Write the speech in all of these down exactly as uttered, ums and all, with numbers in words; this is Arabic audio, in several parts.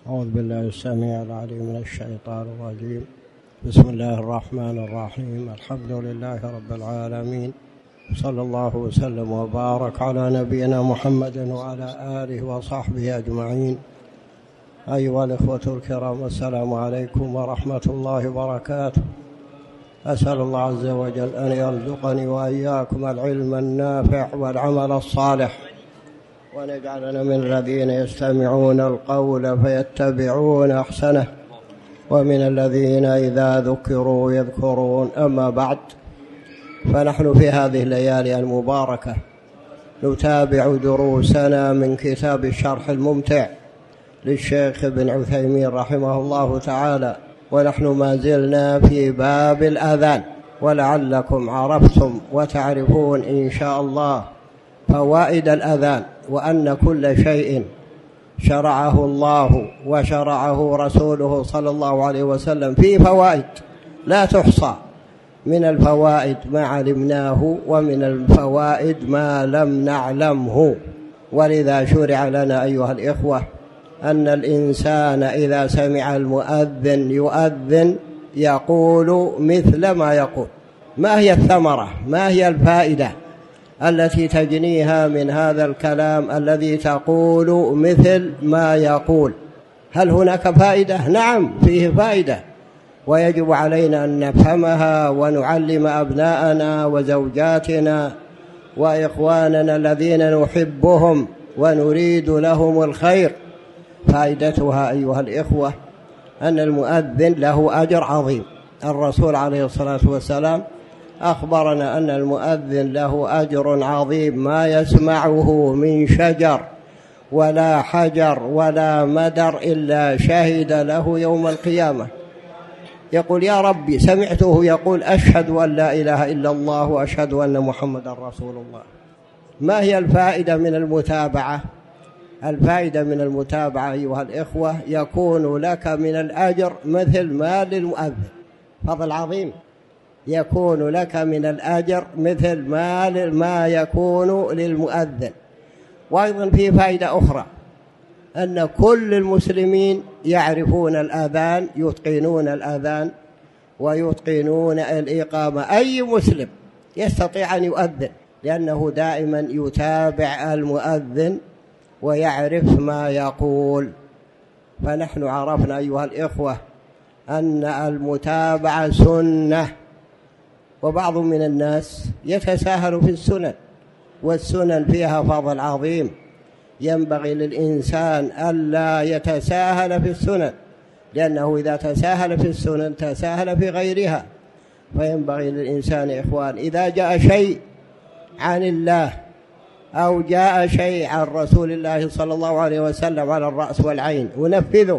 أعوذ بالله السميع العليم من الشيطان الرجيم. بسم الله الرحمن الرحيم. الحمد لله رب العالمين، صلى الله وسلم وبارك على نبينا محمد وعلى آله وصحبه أجمعين. أيها الإخوة الكرام، السلام عليكم ورحمة الله وبركاته. أسأل الله عز وجل أن يرزقني وإياكم العلم النافع والعمل الصالح، ونجعلنا من الذين يستمعون القول فيتبعون أحسنه، ومن الذين إذا ذكروا يذكرون. أما بعد، فنحن في هذه الليالي المباركة نتابع دروسنا من كتاب الشرح الممتع للشيخ ابن عثيمين رحمه الله تعالى، ونحن ما زلنا في باب الأذان، ولعلكم عرفتم وتعرفون إن شاء الله فوائد الأذان، وأن كل شيء شرعه الله وشرعه رسوله صلى الله عليه وسلم فيه فوائد لا تحصى، من الفوائد ما علمناه ومن الفوائد ما لم نعلمه. ولذا شرع لنا أيها الإخوة أن الإنسان إذا سمع المؤذن يؤذن يقول مثل ما يقول. ما هي الثمرة؟ ما هي الفائدة التي تجنيها من هذا الكلام الذي تقول مثل ما يقول؟ هل هناك فائدة؟ نعم، فيه فائدة، ويجب علينا أن نفهمها ونعلم أبناءنا وزوجاتنا وإخواننا الذين نحبهم ونريد لهم الخير. فائدتها أيها الإخوة أن المؤذن له أجر عظيم. الرسول عليه الصلاة والسلام أخبرنا أن المؤذن له أجر عظيم ما يسمعه من شجر ولا حجر ولا مدر إلا شهد له يوم القيامة. يقول: يا ربي، سمعته يقول: أشهد أن لا إله إلا الله وأشهد أن محمد رسول الله. ما هي الفائدة من المتابعة؟ الفائدة من المتابعة أيها الإخوة يكون لك من الأجر مثل ما للمؤذن، فضل عظيم. يكون لك من الأجر مثل ما ما يكون للمؤذن. وأيضا في فائدة أخرى، أن كل المسلمين يعرفون الأذان، يتقنون الأذان ويتقنون الإقامة. أي مسلم يستطيع أن يؤذن، لأنه دائما يتابع المؤذن ويعرف ما يقول. فنحن عرفنا أيها الإخوة أن المتابعة سنة، وبعض من الناس يتساهل في السنن، والسنن فيها فضل عظيم. ينبغي للإنسان ألا يتساهل في السنن، لأنه إذا تساهل في السنن تساهل في غيرها. فينبغي للإنسان إخوان إذا جاء شيء عن الله أو جاء شيء عن رسول الله صلى الله عليه وسلم على الرأس والعين ونفذه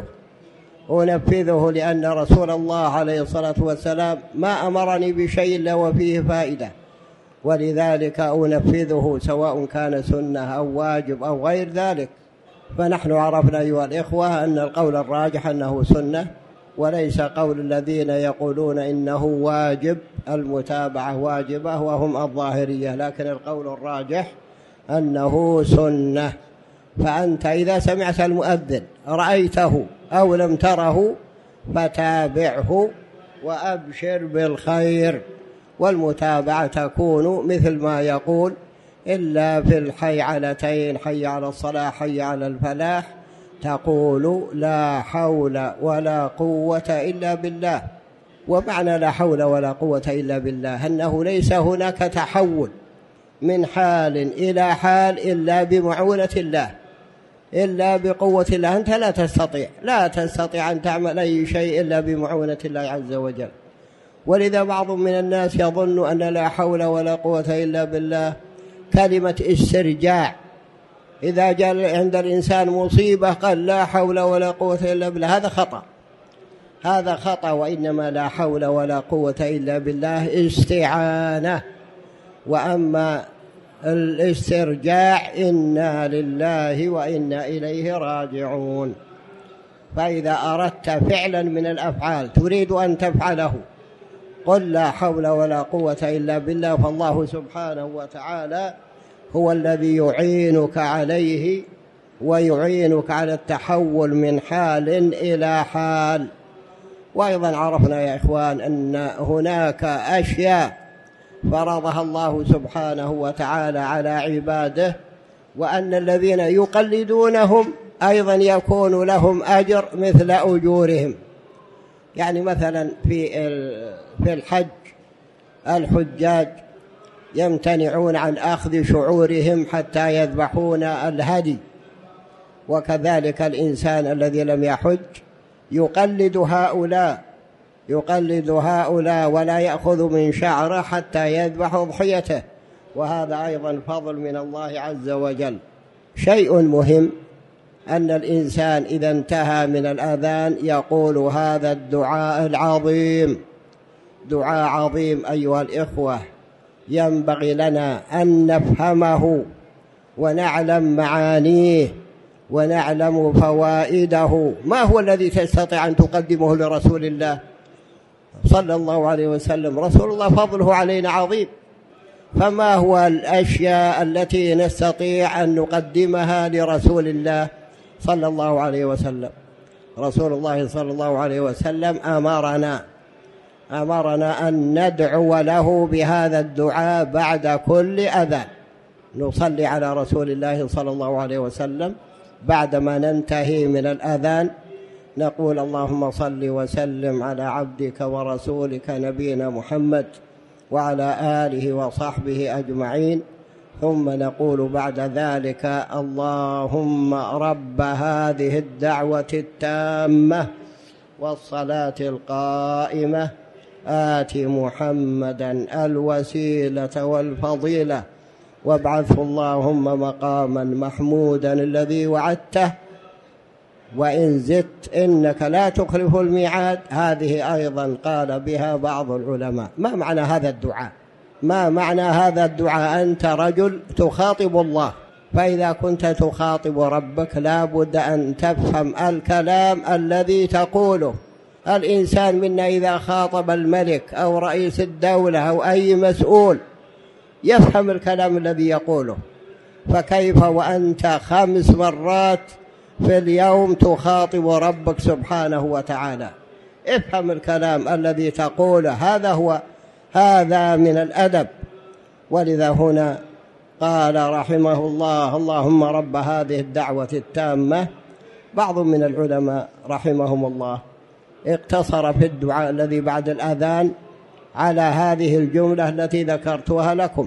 أنفذه لأن رسول الله عليه الصلاة والسلام ما أمرني بشيء إلا وفيه فائدة، ولذلك أنفذه سواء كان سنة أو واجب أو غير ذلك. فنحن عرفنا أيها الإخوة أن القول الراجح أنه سنة، وليس قول الذين يقولون إنه واجب، المتابعة واجبة وهم الظاهرية، لكن القول الراجح أنه سنة. فأنت إذا سمعت المؤذن رأيته أو لم تره فتابعه وأبشر بالخير. والمتابعة تكون مثل ما يقول، إلا في الحيعلتين، حي على الصلاة حي على الفلاح، تقول: لا حول ولا قوة إلا بالله. ومعنى لا حول ولا قوة إلا بالله أنه ليس هناك تحول من حال إلى حال إلا بمعونة الله، إلا بقوة الله. أنت لا تستطيع لا تستطيع أن تعمل أي شيء إلا بمعونة الله عز وجل. ولذا بعض من الناس يظن أن لا حول ولا قوة إلا بالله كلمة استرجاع. إذا جاء عند الإنسان مصيبة قال: لا حول ولا قوة إلا بالله. هذا خطأ، هذا خطأ. وإنما لا حول ولا قوة إلا بالله استعانة. وأما الاسترجاع إنا لله وإنا إليه راجعون. فإذا أردت فعلا من الأفعال تريد أن تفعله قل: لا حول ولا قوة إلا بالله. فالله سبحانه وتعالى هو الذي يعينك عليه ويعينك على التحول من حال إلى حال. وأيضا عرفنا يا إخوان أن هناك أشياء فرضها الله سبحانه وتعالى على عباده، وأن الذين يقلدونهم أيضا يكون لهم أجر مثل أجورهم. يعني مثلا في في الحج الحجاج يمتنعون عن أخذ شعورهم حتى يذبحون الهدي، وكذلك الإنسان الذي لم يحج يقلد هؤلاء يقلد هؤلاء ولا يأخذ من شعره حتى يذبح أضحيته، وهذا أيضا فضل من الله عز وجل. شيء مهم أن الإنسان إذا انتهى من الأذان يقول هذا الدعاء العظيم، دعاء عظيم أيها الإخوة، ينبغي لنا أن نفهمه ونعلم معانيه ونعلم فوائده. ما هو الذي تستطيع أن تقدمه لرسول الله صلى الله عليه وسلم؟ رسول الله فضله علينا عظيم، فما هو الأشياء التي نستطيع أن نقدمها لرسول الله صلى الله عليه وسلم؟ رسول الله صلى الله عليه وسلم أمرنا أمرنا أن ندعو له بهذا الدعاء بعد كل أذان. نصلي على رسول الله صلى الله عليه وسلم بعدما ننتهي من الأذان، نقول اللهم صل وسلم على عبدك ورسولك نبينا محمد وعلى آله وصحبه أجمعين، ثم نقول بعد ذلك اللهم رب هذه الدعوة التامة والصلاة القائمة آت محمدا الوسيلة والفضيلة وابعثه اللهم مقاما محمودا الذي وعدته، وإن زدت إنك لا تخلف الميعاد. هذه أيضا قال بها بعض العلماء. ما معنى هذا الدعاء؟ ما معنى هذا الدعاء؟ أنت رجل تخاطب الله، فإذا كنت تخاطب ربك لا بد أن تفهم الكلام الذي تقوله. الإنسان منا إذا خاطب الملك أو رئيس الدولة أو أي مسؤول يفهم الكلام الذي يقوله، فكيف وأنت خمس مرات في اليوم تخاطب ربك سبحانه وتعالى؟ افهم الكلام الذي تقوله، هذا هو هذا من الأدب. ولذا هنا قال رحمه الله اللهم رب هذه الدعوة التامة. بعض من العلماء رحمهم الله اقتصر في الدعاء الذي بعد الأذان على هذه الجملة التي ذكرتها لكم،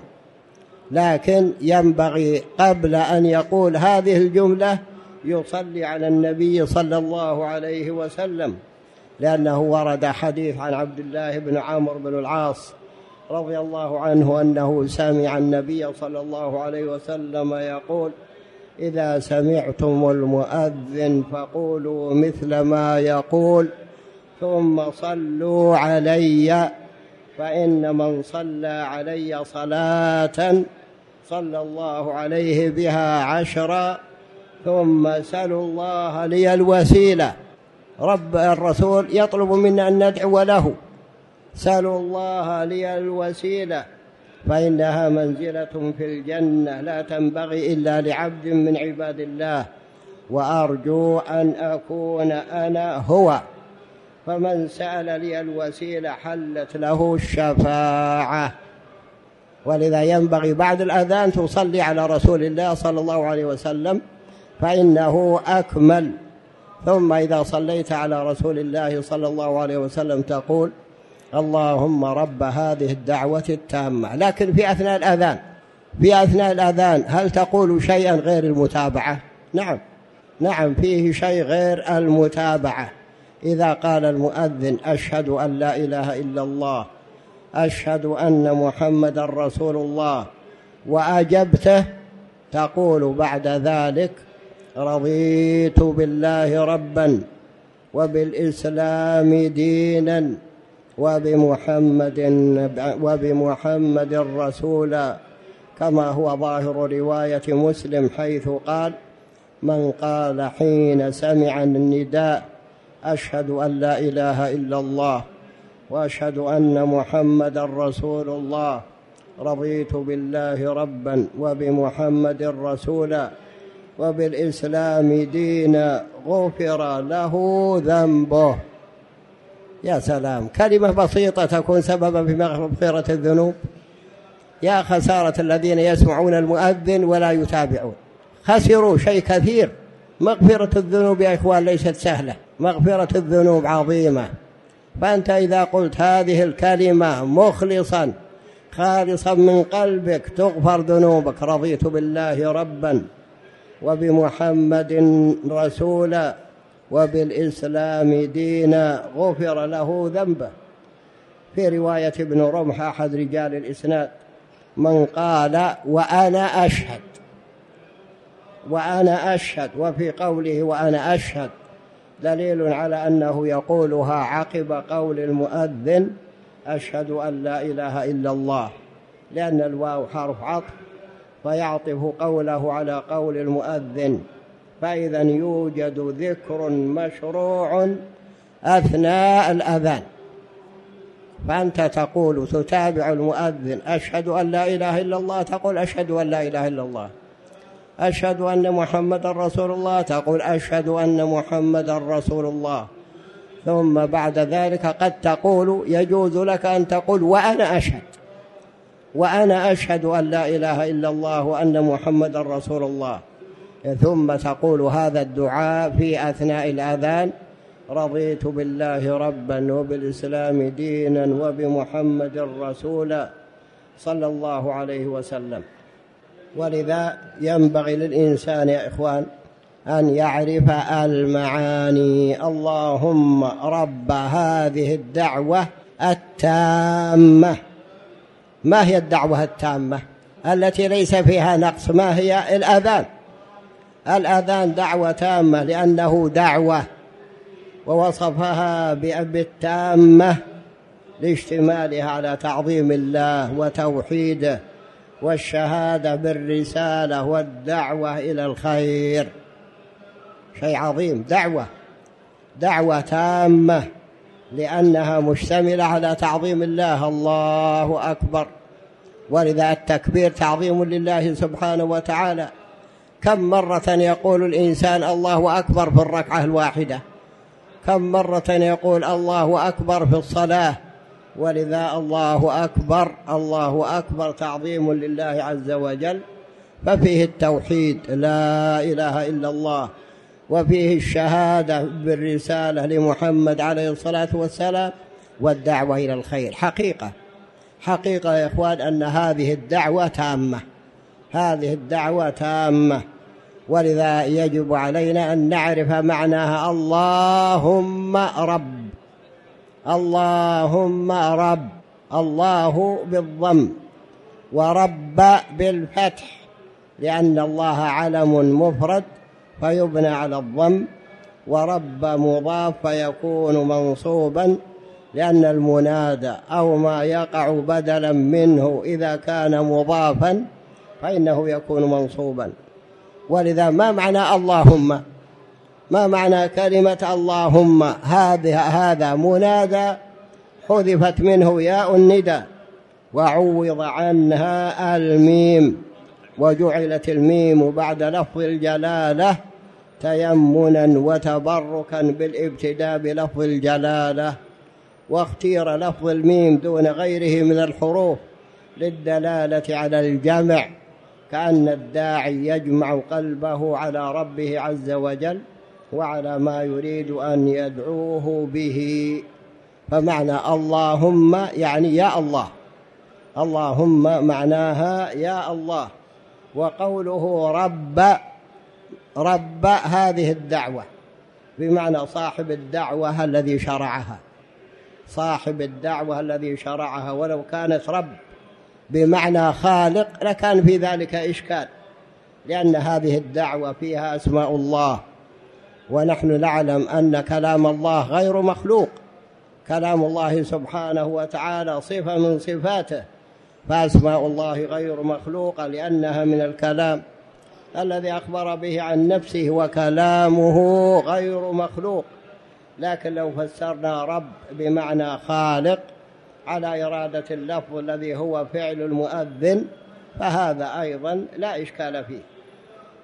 لكن ينبغي قبل أن يقول هذه الجملة يصلي على النبي صلى الله عليه وسلم، لأنه ورد حديث عن عبد الله بن عمرو بن العاص رضي الله عنه أنه سمع النبي صلى الله عليه وسلم يقول إذا سمعتم المؤذن فقولوا مثل ما يقول ثم صلوا علي، فإن من صلى علي صلاة صلى الله عليه بها عشرا، ثم سلوا الله لي الوسيلة. رب الرسول يطلب منا أن ندعو له، سلوا الله لي الوسيلة فإنها منزلة في الجنة لا تنبغي إلا لعبد من عباد الله، وأرجو أن أكون أنا هو، فمن سأل لي الوسيلة حلت له الشفاعة. ولذا ينبغي بعد الأذان تصلي على رسول الله صلى الله عليه وسلم فإنه أكمل. ثم إذا صليت على رسول الله صلى الله عليه وسلم تقول اللهم رب هذه الدعوة التامة. لكن في أثناء الأذان في أثناء الأذان هل تقول شيئا غير المتابعة؟ نعم نعم فيه شيء غير المتابعة. إذا قال المؤذن أشهد أن لا إله إلا الله أشهد أن محمد رسول الله وأجبته، تقول بعد ذلك رضيت بالله ربا وبالإسلام دينا وبمحمد وبمحمد رسولا، كما هو ظاهر رواية مسلم حيث قال من قال حين سمع النداء أشهد أن لا إله إلا الله وأشهد أن محمد رسول الله رضيت بالله ربا وبمحمد رسولا وبالإسلام دينا غفر له ذنبه. يا سلام، كلمة بسيطة تكون سببا في مغفرة الذنوب. يا خسارة الذين يسمعون المؤذن ولا يتابعون، خسروا شيء كثير. مغفرة الذنوب يا إخوان ليست سهلة، مغفرة الذنوب عظيمة. فأنت إذا قلت هذه الكلمة مخلصا خالصا من قلبك تغفر ذنوبك. رضيت بالله ربا وبمحمد رسولا وبالإسلام دينا غفر له ذنبه. في رواية ابن رمح أحد رجال الإسناد من قال وأنا أشهد، وأنا أشهد، وفي قوله وأنا أشهد دليل على أنه يقولها عقب قول المؤذن أشهد أن لا إله إلا الله، لأن الواو حرف عطف فيعطف قوله على قول المؤذن. فإذا يوجد ذكر مشروع أثناء الأذان، فأنت تقول تتابع المؤذن أشهد أن لا إله إلا الله، تقول أشهد أن لا إله إلا الله. أشهد أن محمد رسول الله، تقول أشهد أن محمد رسول الله. ثم بعد ذلك قد تقول يجوز لك أن تقول وأنا أشهد، وأنا أشهد أن لا إله إلا الله وأن محمد رسول الله. ثم تقول هذا الدعاء في أثناء الأذان رضيت بالله ربا وبالإسلام دينا وبمحمد رسولا صلى الله عليه وسلم. ولذا ينبغي للإنسان يا إخوان أن يعرف المعاني. اللهم رب هذه الدعوة التامة. ما هي الدعوة التامة التي ليس فيها نقص؟ ما هي؟ الأذان. الأذان دعوة تامة لأنه دعوة، ووصفها بالتامة لاشتمالها على تعظيم الله وتوحيده والشهادة بالرسالة والدعوة إلى الخير. شيء عظيم، دعوة دعوة تامة لأنها مشتملة على تعظيم الله. الله أكبر. ولذا التكبير تعظيم لله سبحانه وتعالى. كم مرة يقول الإنسان الله أكبر في الركعة الواحدة؟ كم مرة يقول الله أكبر في الصلاة؟ ولذا الله أكبر الله أكبر تعظيم لله عز وجل، ففيه التوحيد لا إله إلا الله، وفيه الشهادة بالرسالة لمحمد عليه الصلاة والسلام، والدعوة إلى الخير. حقيقة حقيقة يا إخوان أن هذه الدعوة تامة، هذه الدعوة تامة. ولذا يجب علينا أن نعرف معناها. اللهم رب، اللهم رب، الله بالضم ورب بالفتح، لأن الله علم مفرد فيبنى على الضم، ورب مضاف فيكون منصوبا، لأن المنادى أو ما يقع بدلا منه إذا كان مضافا فإنه يكون منصوبا. ولذا ما معنى اللهم؟ ما معنى كلمة اللهم؟ هذا هذا منادى حذفت منه ياء الندى وعوض عنها الميم، وجعلت الميم بعد لفظ الجلالة تيمنا وتبركا بالابتداء بلفظ الجلالة، واختير لفظ الميم دون غيره من الحروف للدلالة على الجمع، كأن الداعي يجمع قلبه على ربه عز وجل وعلى ما يريد أن يدعوه به. فمعنى اللهم يعني يا الله، اللهم معناها يا الله. وقوله رب، رب هذه الدعوة بمعنى صاحب الدعوة الذي شرعها، صاحب الدعوة الذي شرعها. ولو كانت رب بمعنى خالق لكان في ذلك إشكال، لأن هذه الدعوة فيها أسماء الله، ونحن نعلم أن كلام الله غير مخلوق. كلام الله سبحانه وتعالى صفة من صفاته، فأسماء الله غير مخلوقة لأنها من الكلام الذي أخبر به عن نفسه، وكلامه غير مخلوق. لكن لو فسرنا رب بمعنى خالق على إرادة اللفظ الذي هو فعل المؤذن فهذا أيضا لا إشكال فيه.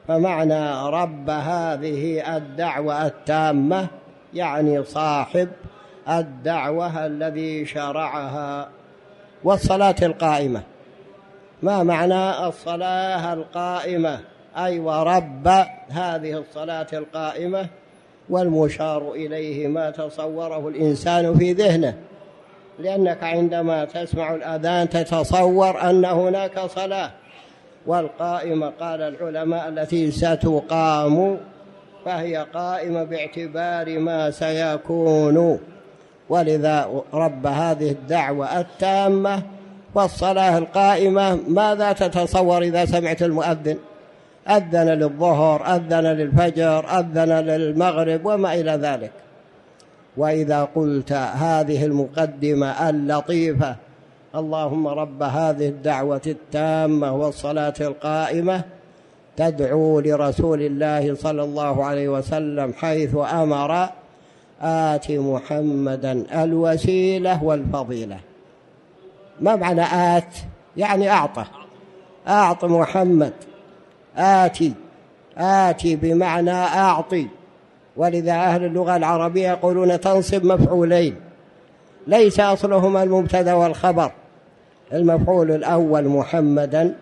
فمعنى رب هذه الدعوة التامة يعني صاحب الدعوة الذي شرعها. والصلاة القائمة، ما معنى الصلاة القائمة؟ أي ورب هذه الصلاة القائمة، والمشار إليه ما تصوره الإنسان في ذهنه، لأنك عندما تسمع الأذان تتصور أن هناك صلاة. والقائمة قال العلماء التي ستقام، فهي قائمة باعتبار ما سيكون. ولذا رب هذه الدعوة التامة والصلاة القائمة. ماذا تتصور إذا سمعت المؤذن؟ أذن للظهر، أذن للفجر، أذن للمغرب وما إلى ذلك. وإذا قلت هذه المقدمة اللطيفة اللهم رب هذه الدعوة التامة والصلاة القائمة، تدعو لرسول الله صلى الله عليه وسلم حيث أمر آت محمدا الوسيلة والفضيلة. ما معنى آت؟ يعني أعطى، أعط محمد. آتي، آتي بمعنى أعطي. ولذا أهل اللغة العربية يقولون تنصب مفعولين، ليس أصلهما المبتدأ والخبر. المفعول الأول محمدا،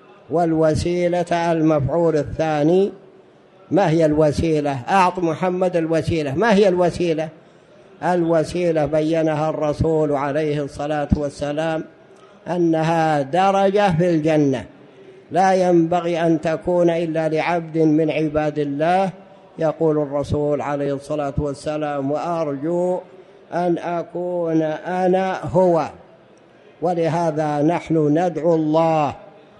والوسيلة المفعول الثاني. ما هي الوسيلة؟ أعط محمد الوسيلة. ما هي الوسيلة؟ الوسيلة بينها الرسول عليه الصلاة والسلام أنها درجة في الجنة، لا ينبغي أن تكون إلا لعبد من عباد الله. يقول الرسول عليه الصلاة والسلام وأرجو أن أكون أنا هو. ولهذا نحن ندعو الله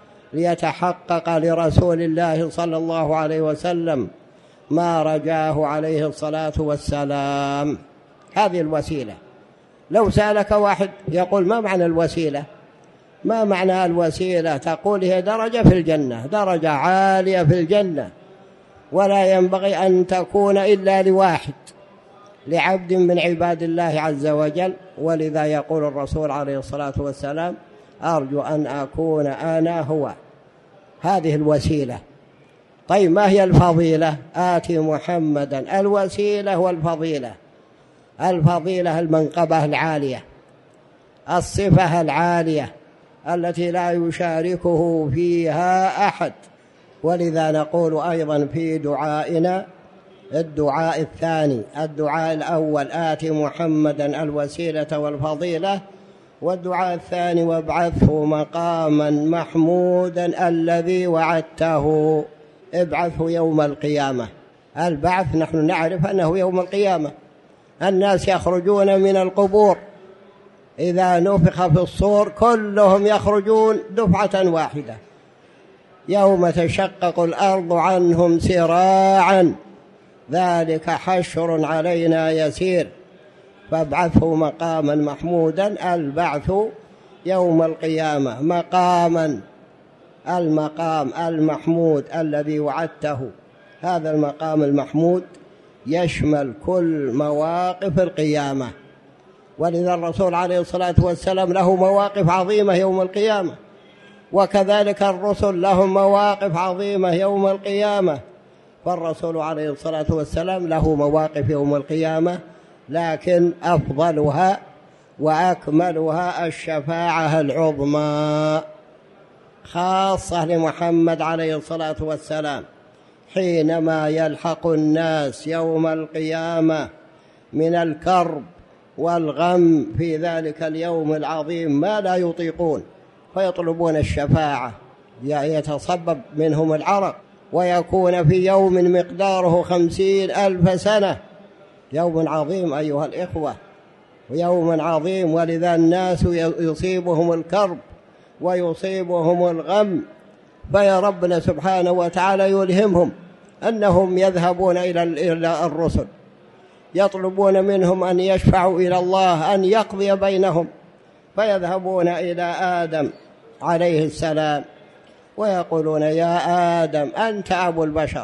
ليتحقق لرسول الله صلى الله عليه وسلم ما رجاه عليه الصلاة والسلام. هذه الوسيلة. لو سألك واحد يقول ما معنى الوسيلة؟ ما معنى الوسيلة؟ تقول هي درجة في الجنة، درجة عالية في الجنة، ولا ينبغي أن تكون إلا لواحد، لعبد من عباد الله عز وجل. ولذا يقول الرسول عليه الصلاة والسلام أرجو أن أكون أنا هو. هذه الوسيلة. طيب ما هي الفضيلة؟ آتي محمدا الوسيلة والفضيلة. الفضيلة المنقبة العالية، الصفة العالية التي لا يشاركه فيها أحد. ولذا نقول أيضا في دعائنا الدعاء الثاني، الدعاء الأول آتي محمدا الوسيلة والفضيلة، والدعاء الثاني وابعثه مقاما محمودا الذي وعدته. ابعثه يوم القيامة. البعث نحن نعرف أنه يوم القيامة، الناس يخرجون من القبور، إذا نفخ في الصور كلهم يخرجون دفعة واحدة، يوم تشقق الأرض عنهم سراعا، ذلك حشر علينا يسير. فابعثه مقاما محمودا. البعث يوم القيامة مقاما، المقام المحمود الذي وعدته. هذا المقام المحمود يشمل كل مواقف القيامة. ولذا الرسول عليه الصلاة والسلام له مواقف عظيمة يوم القيامة، وكذلك الرسل لهم مواقف عظيمة يوم القيامة. فالرسول عليه الصلاة والسلام له مواقف يوم القيامة، لكن أفضلها وأكملها الشفاعة العظمى خاصة لمحمد عليه الصلاة والسلام، حينما يلحق الناس يوم القيامة من الكرب والغم في ذلك اليوم العظيم ما لا يطيقون، فيطلبون الشفاعة، يتصبب منهم العرق، ويكون في يوم مقداره خمسين ألف سنة. يوم عظيم أيها الإخوة، يوم عظيم. ولذا الناس يصيبهم الكرب ويصيبهم الغم، فيا ربنا سبحانه وتعالى يلهمهم أنهم يذهبون إلى الرسل، يطلبون منهم أن يشفعوا إلى الله أن يقضي بينهم، فيذهبون إلى آدم عليه السلام ويقولون يا آدم أنت أبو البشر،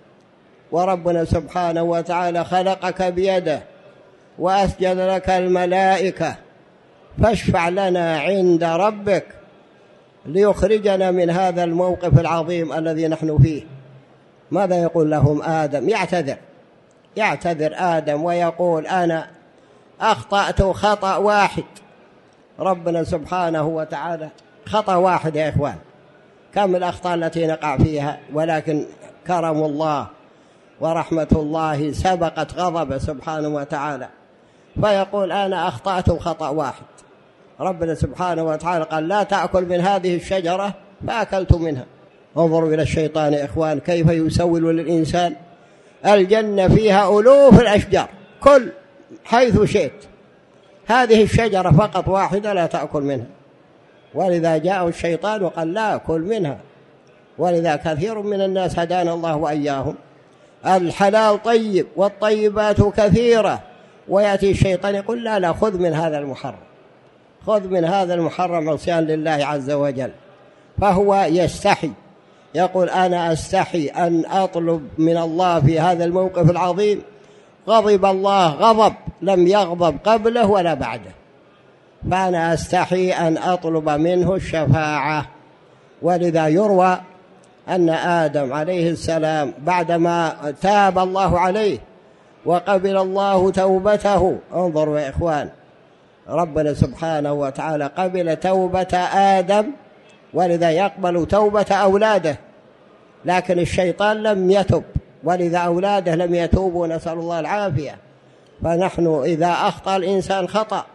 وربنا سبحانه وتعالى خلقك بيده وأسجد لك الملائكة، فاشفع لنا عند ربك ليخرجنا من هذا الموقف العظيم الذي نحن فيه. ماذا يقول لهم آدم؟ يعتذر يعتذر آدم ويقول أنا أخطأت خطأ واحد. ربنا سبحانه وتعالى خطأ واحد يا إخوان، كم الأخطاء التي نقع فيها، ولكن كرم الله ورحمة الله سبقت غضبه سبحانه وتعالى، فيقول أنا أخطأت خطأ واحد. ربنا سبحانه وتعالى قال لا تأكل من هذه الشجرة، فأكلت منها. انظروا إلى الشيطان يا إخوان كيف يسول للإنسان. الجنة فيها ألوف الأشجار كل حيث شئت، هذه الشجرة فقط واحدة لا تأكل منها، ولذا جاء الشيطان وقال لا أكل منها. ولذا كثير من الناس هدانا الله وإياهم الحلال طيب والطيبات كثيرة، ويأتي الشيطان يقول لا لا خذ من هذا المحرم، خذ من هذا المحرم عصيان لله عز وجل. فهو يستحي، يقول أنا أستحي أن أطلب من الله في هذا الموقف العظيم. غضب الله غضب لم يغضب قبله ولا بعده، فأنا أستحي أن أطلب منه الشفاعة. ولذا يروى أن آدم عليه السلام بعدما تاب الله عليه وقبل الله توبته، انظروا يا إخوان، ربنا سبحانه وتعالى قبل توبة آدم، ولذا يقبل توبة أولاده، لكن الشيطان لم يتب، ولذا أولاده لم يتوبوا، نسأل الله العافية. فنحن إذا أخطأ الإنسان خطأ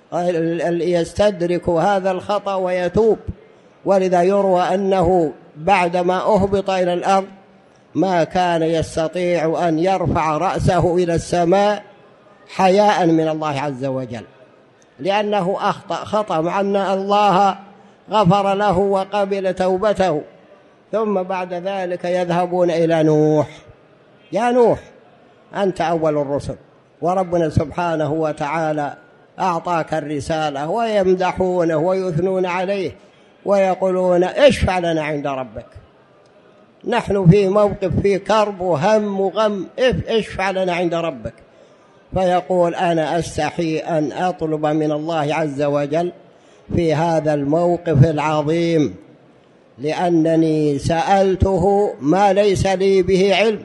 يستدرك هذا الخطأ ويتوب. ولذا يروى أنه بعدما أهبط إلى الأرض ما كان يستطيع أن يرفع رأسه إلى السماء حياء من الله عز وجل، لأنه أخطأ خطأ، مع أن الله غفر له وقبل توبته. ثم بعد ذلك يذهبون إلى نوح، يا نوح أنت أول الرسل، وربنا سبحانه وتعالى أعطاك الرسالة، ويمدحونه ويثنون عليه ويقولون اشفع لنا عند ربك، نحن في موقف في كرب وهم وغم، اشفع لنا عند ربك. فيقول أنا أستحي أن أطلب من الله عز وجل في هذا الموقف العظيم، لأنني سألته ما ليس لي به علم،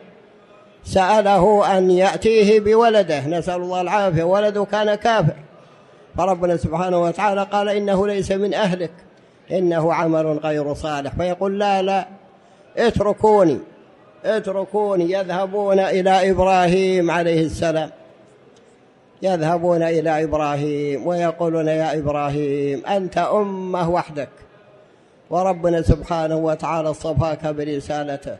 سأله أن يأتيه بولده، نسأل الله العافية، ولده كان كافر، فربنا سبحانه وتعالى قال إنه ليس من أهلك، إنه عمل غير صالح. فيقول لا لا اتركوني اتركوني يذهبون إلى إبراهيم عليه السلام، يذهبون إلى إبراهيم ويقولون يا إبراهيم أنت أمة وحدك، وربنا سبحانه وتعالى اصطفاك برسالته،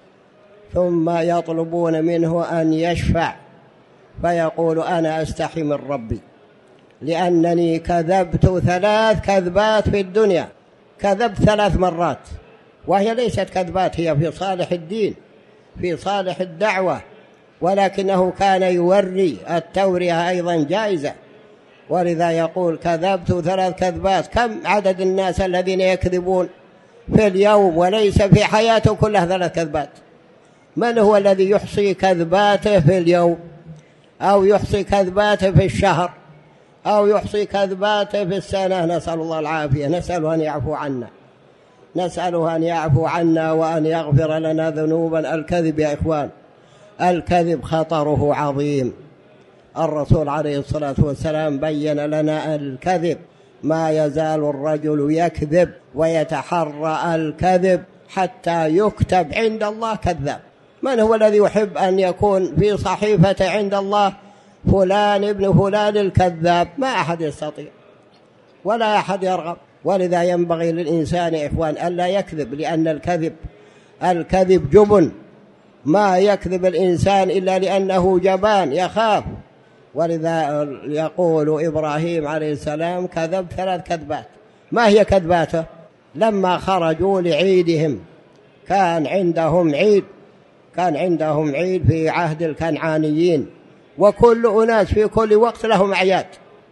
ثم يطلبون منه أن يشفع، فيقول أنا أستحي من ربي، لأنني كذبت ثلاث كذبات في الدنيا، كذبت ثلاث مرات، وهي ليست كذبات، هي في صالح الدين، في صالح الدعوة، ولكنه كان يوري التورية أيضا جائزة. ولذا يقول كذبت ثلاث كذبات. كم عدد الناس الذين يكذبون في اليوم وليس في حياته كلها ثلاث كذبات؟ من هو الذي يحصي كذباته في اليوم، أو يحصي كذباته في الشهر، أو يحصي كذباته في السنة؟ نسأل الله العافية، نسأله أن يعفو عنا، نسأله أن يعفو عنا وأن يغفر لنا ذنوبا. الكذب يا إخوان، الكذب خطره عظيم. الرسول عليه الصلاة والسلام بين لنا الكذب، ما يزال الرجل يكذب ويتحرى الكذب حتى يكتب عند الله كذاب. من هو الذي يحب أن يكون في صحيفة عند الله فلان ابن فلان الكذاب؟ ما أحد يستطيع ولا أحد يرغب. ولذا ينبغي للإنسان يا إخوان ألا يكذب، لأن الكذب الكذب جبن، ما يكذب الإنسان إلا لأنه جبان يخاف. ولذا يقول إبراهيم عليه السلام كذب ثلاث كذبات. ما هي كذباته؟ لما خرجوا لعيدهم، كان عندهم عيد، كان عندهم عيد في عهد الكنعانيين، وكل أناس في كل وقت لهم أعياد،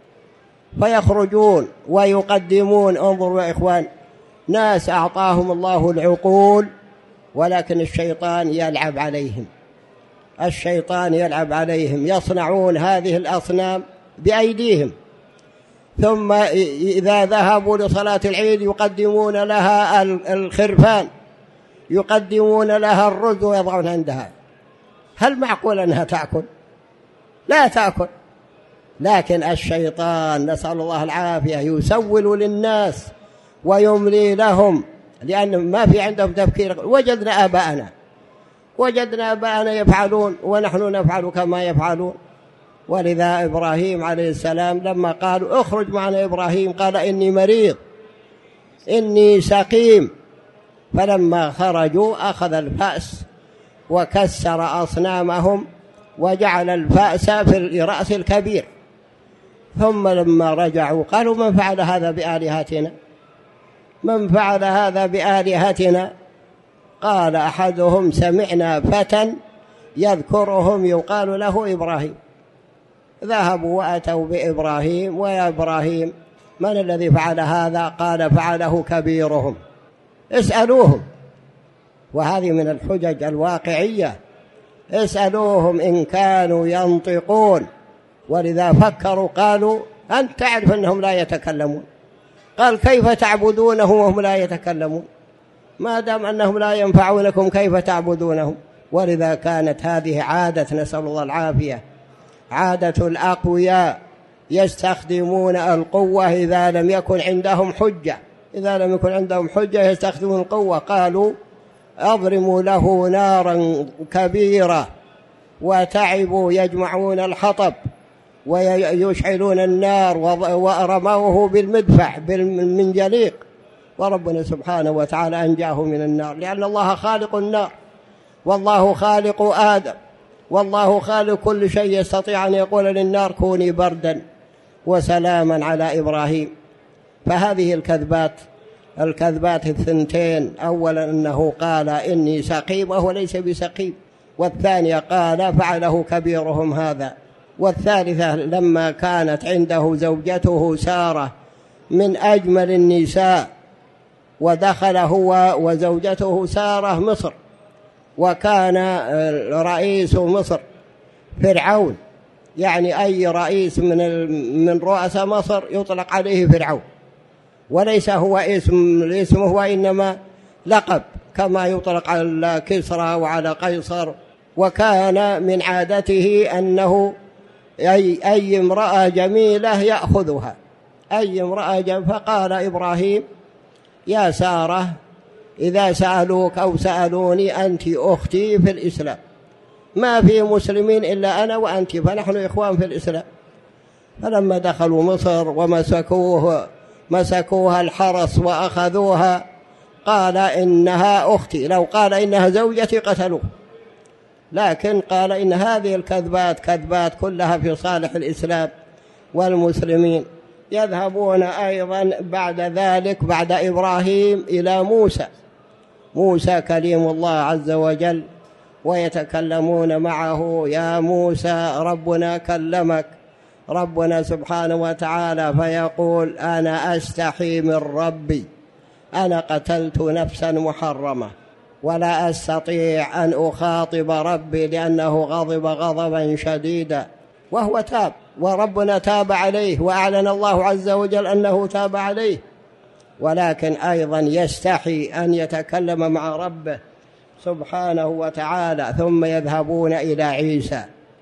فيخرجون ويقدمون. انظروا يا إخوان، ناس أعطاهم الله العقول، ولكن الشيطان يلعب عليهم، الشيطان يلعب عليهم، يصنعون هذه الأصنام بأيديهم، ثم إذا ذهبوا لصلاة العيد يقدمون لها الخرفان يقدمون لها الرز ويضعون عندها. هل معقول أنها تأكل؟ لا تأكل. لكن الشيطان نسأل الله العافية يسول للناس ويملي لهم، لأن ما في عندهم تفكير. وجدنا آباءنا وجدنا آباءنا يفعلون ونحن نفعل كما يفعلون. ولذا إبراهيم عليه السلام لما قالوا اخرج معنا إبراهيم قال إني مريض إني سقيم. فلما خرجوا أخذ الفأس وكسر أصنامهم وجعل الفأس في رأس الكبير. ثم لما رجعوا قالوا من فعل هذا بآلهتنا؟ من فعل هذا بآلهتنا؟ قال أحدهم سمعنا فتى يذكرهم يقال له إبراهيم. ذهبوا وأتوا بإبراهيم، ويا إبراهيم من الذي فعل هذا؟ قال فعله كبيرهم، اسألوهم. وهذه من الحجج الواقعية، اسألوهم إن كانوا ينطقون. ولذا فكروا قالوا أنت تعرف أنهم لا يتكلمون. قال كيف تعبدونهم وهم لا يتكلمون؟ ما دام أنهم لا ينفعونكم كيف تعبدونهم؟ ولذا كانت هذه عادة نسأل الله العافية، عادة الأقوياء يستخدمون القوة إذا لم يكن عندهم حجة. إذا لم يكن عندهم حجة يستخدمون القوة. قالوا أضرموا له نارا كبيرة، وتعبوا يجمعون الحطب ويشعلون النار ورموه بالمدفع بالمنجليق، وربنا سبحانه وتعالى أنجاه من النار، لأن الله خالق النار، والله خالق آدم، والله خالق كل شيء. يستطيع أن يقول للنار كوني بردا وسلاما على إبراهيم. فهذه الكذبات الكذبات الثنتين، أولا أنه قال إني سقيم وهو ليس بسقيم، والثانية قال فعله كبيرهم هذا، والثالثة لما كانت عنده زوجته سارة من أجمل النساء، ودخل هو وزوجته سارة مصر، وكان رئيس مصر فرعون، يعني أي رئيس من من رؤساء مصر يطلق عليه فرعون، وليس هو اسم اسمه، وإنما لقب كما يطلق على كسرى وعلى قيصر. وكان من عادته أنه أي, أي امرأة جميلة يأخذها، أي امرأة جميلة. فقال إبراهيم يا سارة إذا سألوك أو سألوني أنت أختي في الإسلام، ما في مسلمين إلا أنا وأنت، فنحن إخوان في الإسلام. فلما دخلوا مصر ومسكوه مسكوها الحرس وأخذوها قال إنها أختي، لو قال إنها زوجتي قتلوه، لكن قال إن هذه الكذبات كذبات كلها في صالح الإسلام والمسلمين. يذهبون أيضا بعد ذلك بعد إبراهيم إلى موسى موسى كليم الله عز وجل، ويتكلمون معه يا موسى ربنا كلمك ربنا سبحانه وتعالى، فيقول أنا أستحي من ربي، أنا قتلت نفسا محرمة ولا أستطيع أن أخاطب ربي لأنه غضب غضبا شديدا. وهو تاب، وربنا تاب عليه، وأعلن الله عز وجل أنه تاب عليه، ولكن أيضا يستحي أن يتكلم مع ربه سبحانه وتعالى. ثم يذهبون إلى عيسى،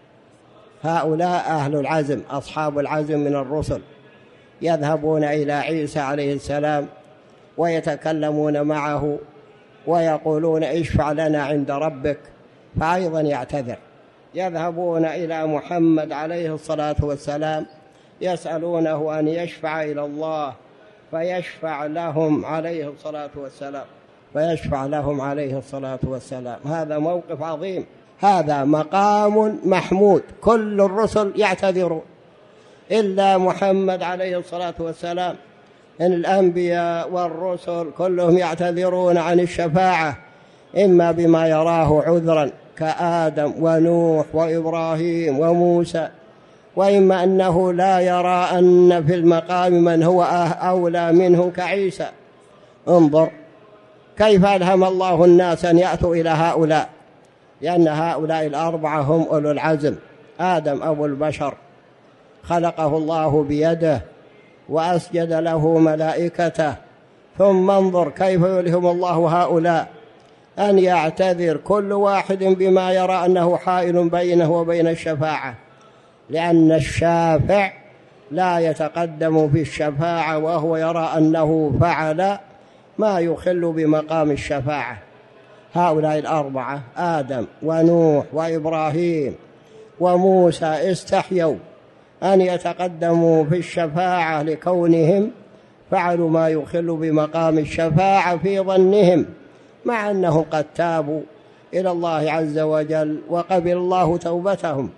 هؤلاء أهل العزم أصحاب العزم من الرسل، يذهبون إلى عيسى عليه السلام ويتكلمون معه ويقولون اشفع لنا عند ربك، فأيضا يعتذر. يذهبون إلى محمد عليه الصلاة والسلام يسألونه أن يشفع إلى الله، فيشفع لهم عليه الصلاة والسلام فيشفع لهم عليه الصلاة والسلام. هذا موقف عظيم، هذا مقام محمود. كل الرسل يعتذرون إلا محمد عليه الصلاة والسلام. إن الأنبياء والرسل كلهم يعتذرون عن الشفاعة، إما بما يراه عذرا كآدم ونوح وإبراهيم وموسى، وإما أنه لا يرى أن في المقام من هو أولى منه كعيسى. انظر كيف ألهم الله الناس أن يأتوا إلى هؤلاء، لأن هؤلاء الأربعة هم أولو العزم. آدم أبو البشر خلقه الله بيده وأسجد له ملائكته، ثم انظر كيف يلهم الله هؤلاء أن يعتذر كل واحد بما يرى أنه حائل بينه وبين الشفاعة، لأن الشافع لا يتقدم في الشفاعة وهو يرى أنه فعل ما يخل بمقام الشفاعة. هؤلاء الأربعة آدم ونوح وإبراهيم وموسى استحيوا أن يتقدموا في الشفاعة لكونهم فعلوا ما يخل بمقام الشفاعة في ظنهم، مع أنهم قد تابوا إلى الله عز وجل وقبل الله توبتهم.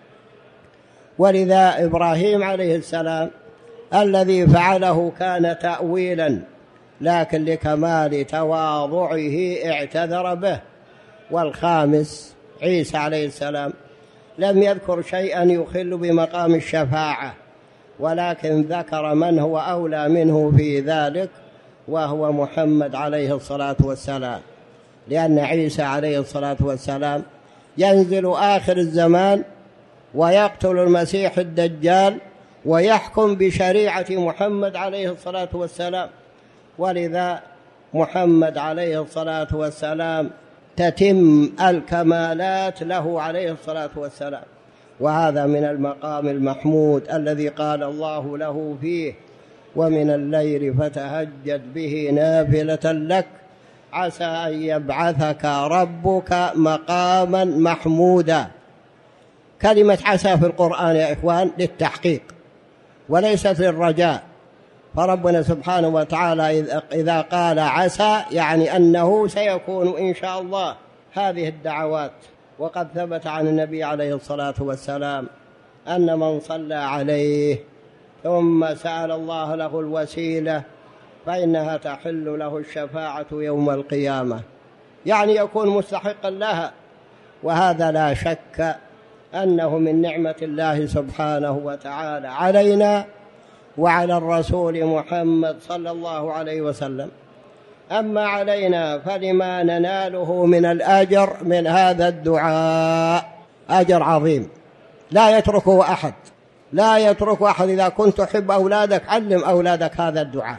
ولذا إبراهيم عليه السلام الذي فعله كان تأويلا، لكن لكمال تواضعه اعتذر به. والخامس عيسى عليه السلام لم يذكر شيئا يخل بمقام الشفاعة، ولكن ذكر من هو أولى منه في ذلك، وهو محمد عليه الصلاة والسلام، لأن عيسى عليه الصلاة والسلام ينزل آخر الزمان ويقتل المسيح الدجال ويحكم بشريعة محمد عليه الصلاة والسلام. ولذا محمد عليه الصلاة والسلام تتم الكمالات له عليه الصلاة والسلام، وهذا من المقام المحمود الذي قال الله له فيه: ومن الليل فتهجد به نافلة لك عسى أن يبعثك ربك مقاما محمودا. كلمة عسى في القرآن يا إخوان للتحقيق وليست للرجاء، فربنا سبحانه وتعالى إذا قال عسى يعني أنه سيكون إن شاء الله هذه الدعوات. وقد ثبت عن النبي عليه الصلاة والسلام أن من صلى عليه ثم سأل الله له الوسيلة فإنها تحل له الشفاعة يوم القيامة، يعني يكون مستحقا لها. وهذا لا شك أنه من نعمة الله سبحانه وتعالى علينا وعلى الرسول محمد صلى الله عليه وسلم. أما علينا فلما نناله من الأجر من هذا الدعاء أجر عظيم لا يتركه أحد، لا يترك أحد. إذا كنت تحب أولادك علم أولادك هذا الدعاء،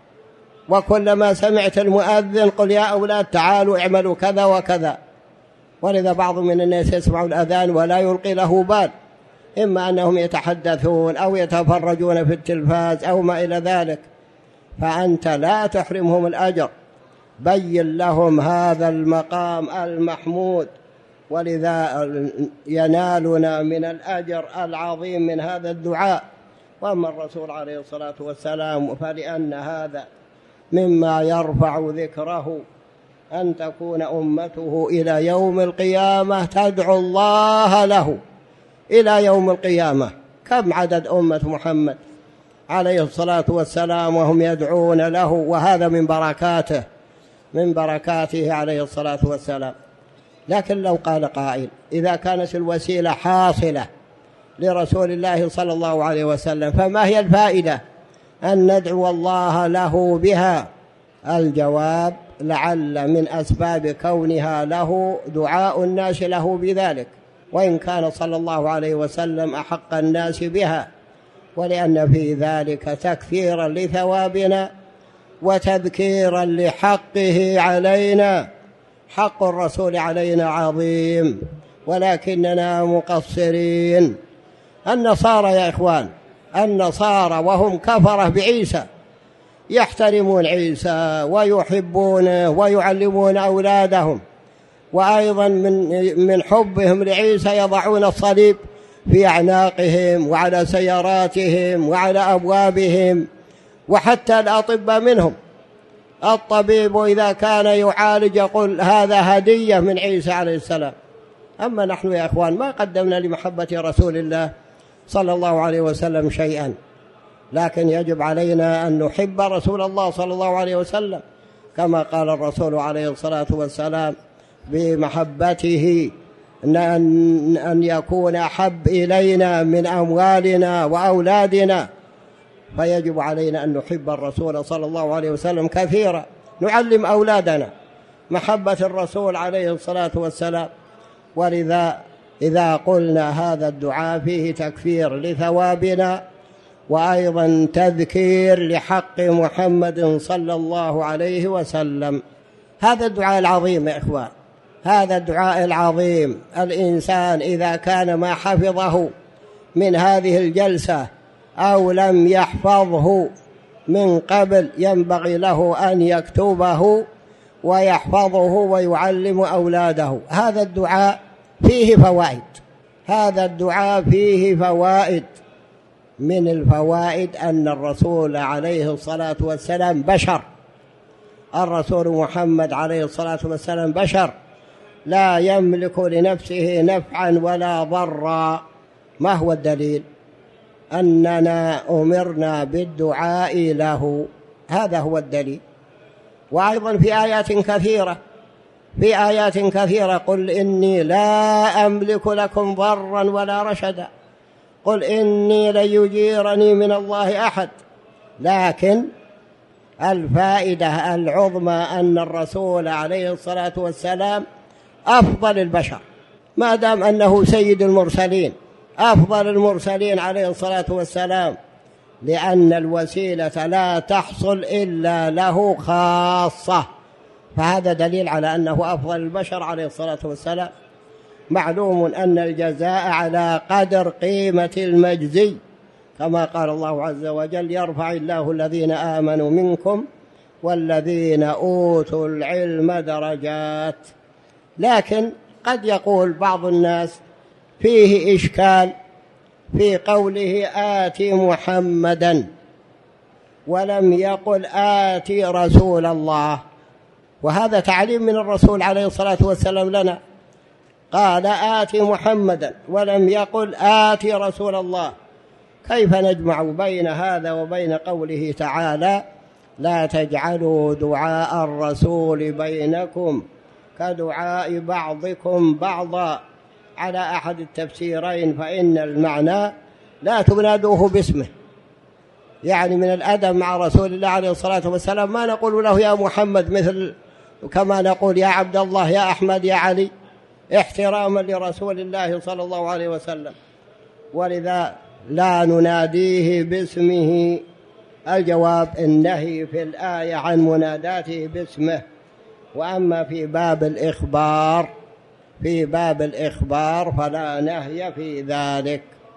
وكلما سمعت المؤذن قل يا أولاد تعالوا اعملوا كذا وكذا. ولذا بعض من الناس يسمع الأذان ولا يلقي له بال، إما أنهم يتحدثون أو يتفرجون في التلفاز أو ما إلى ذلك، فأنت لا تحرمهم الأجر، بين لهم هذا المقام المحمود. ولذا ينالنا من الأجر العظيم من هذا الدعاء. وأما الرسول عليه الصلاة والسلام فلأن هذا مما يرفع ذكره أن تكون أمته إلى يوم القيامة تدعو الله له إلى يوم القيامة. كم عدد أمة محمد عليه الصلاة والسلام وهم يدعون له، وهذا من بركاته من بركاته عليه الصلاة والسلام. لكن لو قال قائل إذا كانت الوسيلة حاصلة لرسول الله صلى الله عليه وسلم فما هي الفائدة أن ندعو الله له بها؟ الجواب: لعل من أسباب كونها له دعاء الناس له بذلك، وإن كان صلى الله عليه وسلم أحق الناس بها، ولأن في ذلك تكثيرا لثوابنا وتذكيرا لحقه علينا. حق الرسول علينا عظيم ولكننا مقصرين. النصارى يا إخوان، النصارى وهم كفرة بعيسى يحترمون عيسى ويحبونه ويعلمون أولادهم، وأيضا من من حبهم لعيسى يضعون الصليب في أعناقهم وعلى سياراتهم وعلى أبوابهم، وحتى الأطباء منهم الطبيب إذا كان يعالج يقول هذا هدية من عيسى عليه السلام. أما نحن يا أخوان ما قدمنا لمحبة رسول الله صلى الله عليه وسلم شيئا، لكن يجب علينا أن نحب رسول الله صلى الله عليه وسلم كما قال الرسول عليه الصلاة والسلام بمحبته أن أن يكون أحب إلينا من أموالنا وأولادنا. فيجب علينا أن نحب الرسول صلى الله عليه وسلم كثيرا، نعلم أولادنا محبة الرسول عليه الصلاة والسلام. ولذا إذا قلنا هذا الدعاء فيه تكفير لثوابنا وأيضا تذكير لحق محمد صلى الله عليه وسلم. هذا الدعاء العظيم يا إخوان، هذا الدعاء العظيم. الإنسان إذا كان ما حفظه من هذه الجلسة أو لم يحفظه من قبل ينبغي له أن يكتبه ويحفظه ويعلم أولاده. هذا الدعاء فيه فوائد، هذا الدعاء فيه فوائد. من الفوائد أن الرسول عليه الصلاة والسلام بشر، الرسول محمد عليه الصلاة والسلام بشر لا يملك لنفسه نفعا ولا ضرا. ما هو الدليل؟ أننا أمرنا بالدعاء له، هذا هو الدليل. وأيضا في آيات كثيرة في آيات كثيرة قل إني لا أملك لكم ضرا ولا رشدا، قل إني لن يجيرني من الله أحد. لكن الفائدة العظمى أن الرسول عليه الصلاة والسلام أفضل البشر، ما دام أنه سيد المرسلين أفضل المرسلين عليه الصلاة والسلام، لأن الوسيلة لا تحصل إلا له خاصة، فهذا دليل على أنه أفضل البشر عليه الصلاة والسلام. معلوم أن الجزاء على قدر قيمة المجزي، كما قال الله عز وجل يرفع الله الذين آمنوا منكم والذين أوتوا العلم درجات. لكن قد يقول بعض الناس فيه إشكال في قوله آتي محمدا ولم يقل آتي رسول الله، وهذا تعليم من الرسول عليه الصلاة والسلام لنا، قال آتي محمدا ولم يقل آتي رسول الله. كيف نجمع بين هذا وبين قوله تعالى لا تجعلوا دعاء الرسول بينكم كدعاء بعضكم بعضا؟ على أحد التفسيرين فإن المعنى لا تنادوه باسمه، يعني من الأدب مع رسول الله عليه الصلاة والسلام ما نقول له يا محمد مثل كما نقول يا عبد الله يا أحمد يا علي، احتراما لرسول الله صلى الله عليه وسلم، ولذا لا نناديه باسمه. الجواب النهي في الآية عن مناداته باسمه. وأما في باب الإخبار في باب الإخبار فلا نهي في ذلك،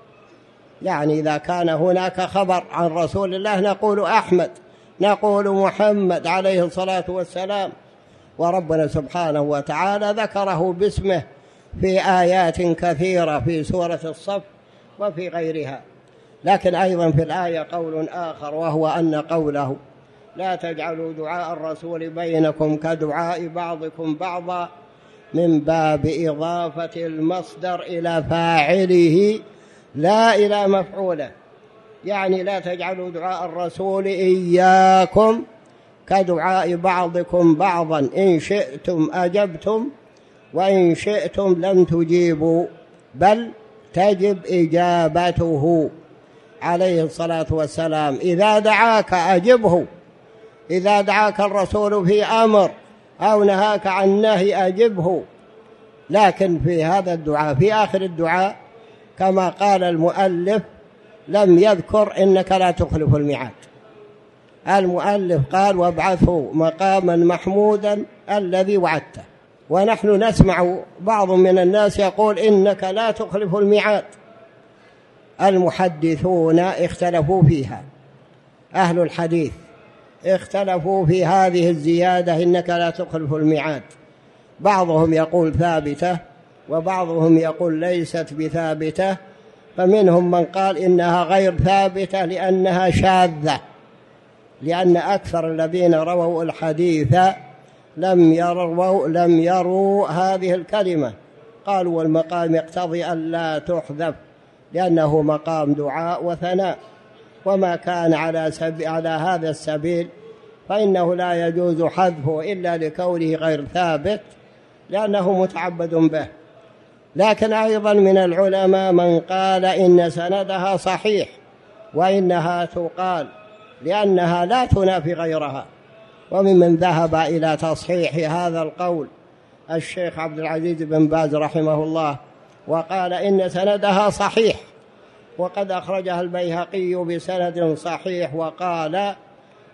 يعني إذا كان هناك خبر عن رسول الله نقول أحمد، نقول محمد عليه الصلاة والسلام، وربنا سبحانه وتعالى ذكره باسمه في آيات كثيرة في سورة الصف وفي غيرها. لكن أيضا في الآية قول آخر، وهو أن قوله لا تجعلوا دعاء الرسول بينكم كدعاء بعضكم بعضا من باب إضافة المصدر إلى فاعله لا إلى مفعوله، يعني لا تجعلوا دعاء الرسول إياكم كدعاء بعضكم بعضا، إن شئتم أجبتم وإن شئتم لم تجيبوا، بل تجب إجابته عليه الصلاة والسلام. إذا دعاك أجبه، إذا دعاك الرسول في أمر أو نهاك عن نهي أجبه. لكن في هذا الدعاء في آخر الدعاء كما قال المؤلف لم يذكر إنك لا تخلف الميعاد. المؤلف قال وابعثه مقاما محمودا الذي وعدته، ونحن نسمع بعض من الناس يقول إنك لا تخلف الميعاد. المحدثون اختلفوا فيها، أهل الحديث اختلفوا في هذه الزيادة إنك لا تخلف الميعاد، بعضهم يقول ثابتة وبعضهم يقول ليست بثابتة، فمنهم من قال إنها غير ثابتة لأنها شاذة، لأن أكثر الذين رووا الحديث لم يروا لم يروا هذه الكلمة. قالوا والمقام يقتضي أن لا تحذف لأنه مقام دعاء وثناء، وما كان على سبيل على هذا السبيل فإنه لا يجوز حذفه إلا لكونه غير ثابت لأنه متعبد به. لكن أيضا من العلماء من قال إن سندها صحيح وإنها تقال لأنها لا تنافي غيرها، وممن ذهب إلى تصحيح هذا القول الشيخ عبد العزيز بن باز رحمه الله، وقال إن سندها صحيح وقد أخرجها البيهقي بسند صحيح، وقال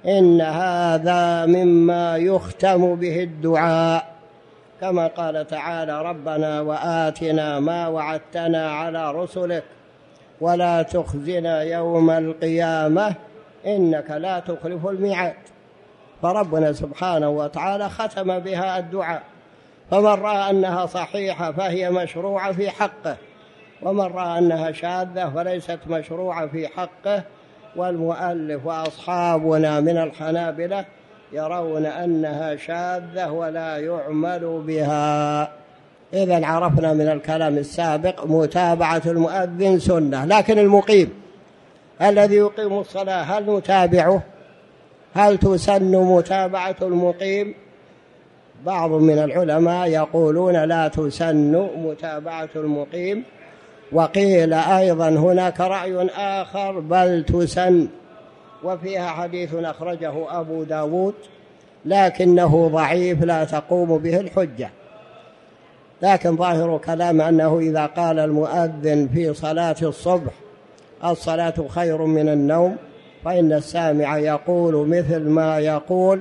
إن هذا مما يختم به الدعاء، كما قال تعالى: ربنا وآتنا ما وعدتنا على رسلك ولا تخزنا يوم القيامة إنك لا تخلف الميعاد. فربنا سبحانه وتعالى ختم بها الدعاء، فمن رأى أنها صحيحة فهي مشروعة في حقه، ومن رأى أنها شاذة فليست مشروعة في حقه. والمؤلف وأصحابنا من الحنابلة يرون أنها شاذة ولا يعمل بها. إذن عرفنا من الكلام السابق متابعة المؤذن سنة، لكن المقيم الذي يقيم الصلاة هل نتابعه؟ هل تسن متابعة المقيم؟ بعض من العلماء يقولون لا تسن متابعة المقيم، وقيل أيضا هناك رأي آخر بل تسن، وفيها حديث أخرجه أبو داود لكنه ضعيف لا تقوم به الحجة. لكن ظاهر كلام أنه إذا قال المؤذن في صلاة الصبح الصلاة خير من النوم، فإن السامع يقول مثل ما يقول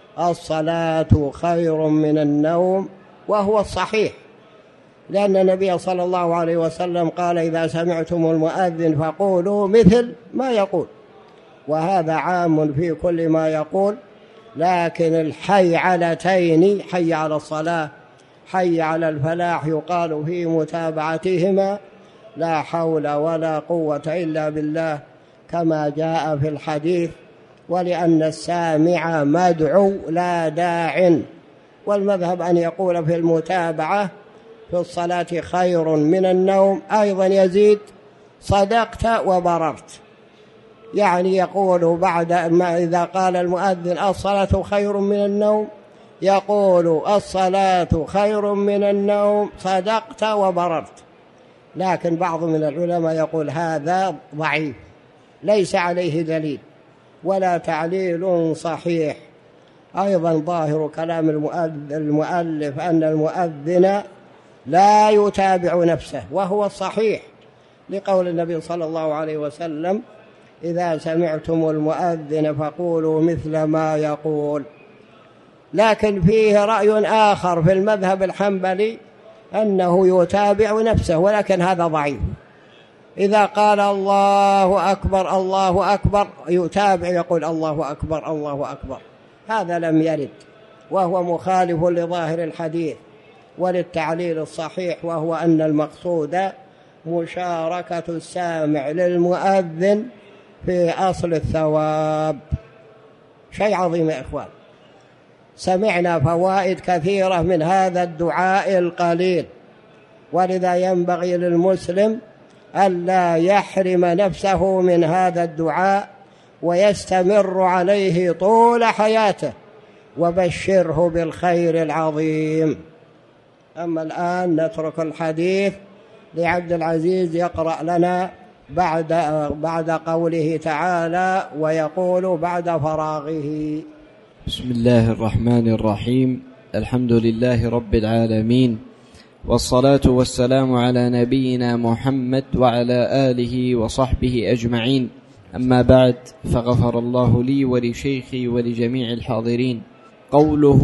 الصلاة خير من النوم، وهو الصحيح، لأن النبي صلى الله عليه وسلم قال: إذا سمعتم المؤذن فقولوا مثل ما يقول، وهذا عام في كل ما يقول. لكن الحيعلتين، حي على الصلاة، حي على الفلاح، يقال في متابعتهما: لا حول ولا قوة إلا بالله، كما جاء في الحديث، ولأن السامع مدعو لا داع. والمذهب أن يقول في المتابعة في الصلاة خير من النوم أيضا يزيد: صدقت وبررت، يعني يقول بعد ما إذا قال المؤذن الصلاة خير من النوم يقول الصلاة خير من النوم، صدقت وبررت. لكن بعض من العلماء يقول هذا ضعيف ليس عليه دليل ولا تعليل صحيح. أيضا ظاهر كلام المؤلف أن المؤذن لا يتابع نفسه، وهو الصحيح، لقول النبي صلى الله عليه وسلم: إذا سمعتم المؤذن فقولوا مثل ما يقول. لكن فيه رأي آخر في المذهب الحنبلي أنه يتابع نفسه، ولكن هذا ضعيف. إذا قال الله أكبر الله أكبر يتابع يقول الله أكبر الله أكبر، هذا لم يرد، وهو مخالف لظاهر الحديث وللتعليل الصحيح، وهو أن المقصود مشاركة السامع للمؤذن في أصل الثواب. شيء عظيم يا إخوان. سمعنا فوائد كثيرة من هذا الدعاء القليل، ولذا ينبغي للمسلم ألا يحرم نفسه من هذا الدعاء ويستمر عليه طول حياته، وبشره بالخير العظيم. أما الآن نترك الحديث لعبد العزيز يقرأ لنا بعد بعد قوله تعالى: ويقول بعد فراغه. بسم الله الرحمن الرحيم. الحمد لله رب العالمين، والصلاة والسلام على نبينا محمد وعلى آله وصحبه أجمعين. أما بعد، فغفر الله لي ولشيخي ولجميع الحاضرين. قوله